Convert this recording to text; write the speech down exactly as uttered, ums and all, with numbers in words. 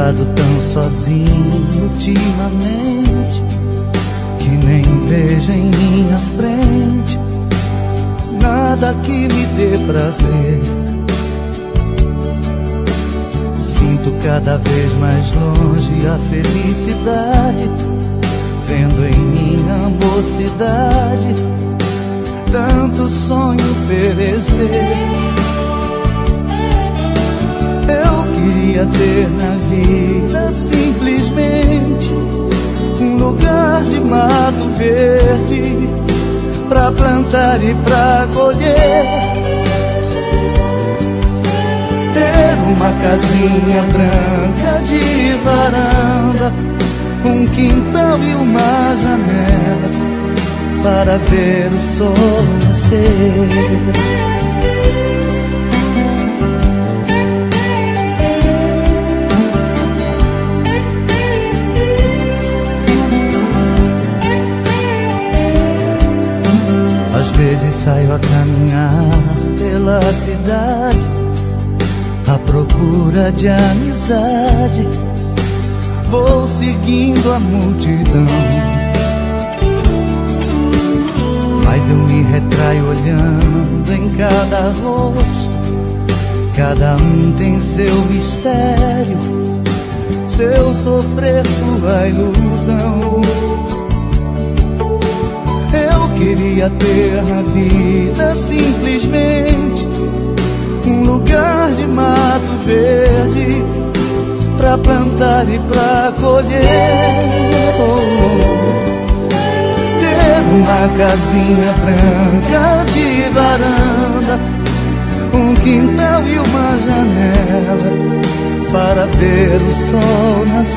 andado tão sozinho ultimamente, que nem vejo em minha frente nada que me dê prazer. Sinto cada vez mais longe a felicidade, vendo em minha mocidade tanto sonho perecer. Eu queria ter na vida simplesmente um lugar de mato verde pra plantar e pra colher, ter uma casinha branca de varanda, um quintal e uma janela para ver o sol nascer. Às vezes saio a caminhar pela cidade à procura de amizade, vou seguindo a multidão, mas eu me retraio olhando em cada rosto. Cada um tem seu mistério, seu sofrer, sua ilusão. Eu queria ter na vida simplesmente um lugar de mato verde pra plantar e pra colher, ter uma casinha branca de varanda, um quintal e uma janela para ver o sol nascer.